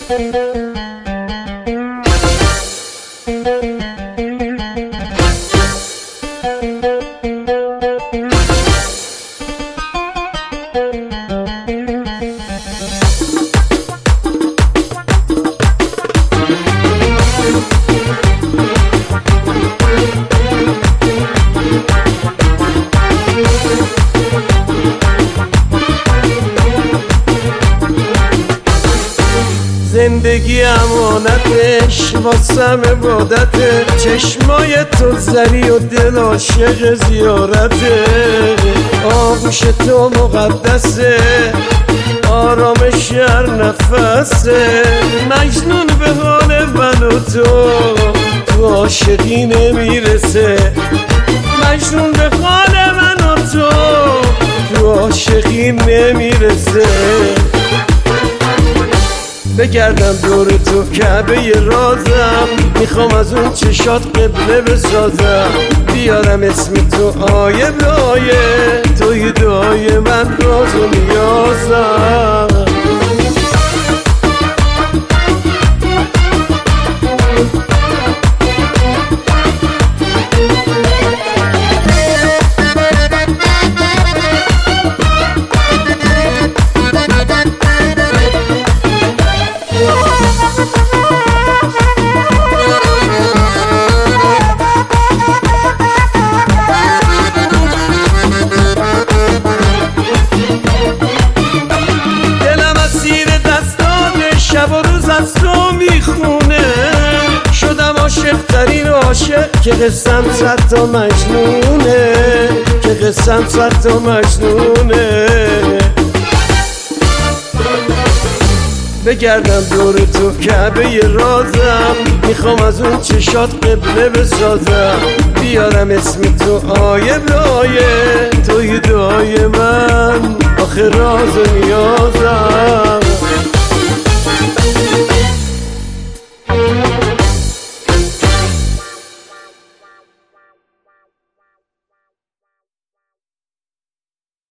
زندگی امانتش واسم عبادته، چشمای تو زری و دل عاشق زیارته. آغوش تو مقدسه، آرامش هر نفسه. مجنون به حال من و تو عاشقی نمیرسه. مجنون به حال من و تو عاشقی نمیرسه. بگردم دور تو کعبه رازم، میخوام از اون چشات قبله بسازم. بیارم اسم تو آیه به آیه، توی دعای من راز و نیازم. شب و روز از تو میخونه، شدم عاشق ترین عاشق که قصم صد تا مجنونه، که قصم صد تا مجنونه. بگردم دور تو کعبه رازم، میخوام از اون چشات قبله بسازم. بیارم اسم تو آیه به آیه، توی دعای من آخه راز و نیازم.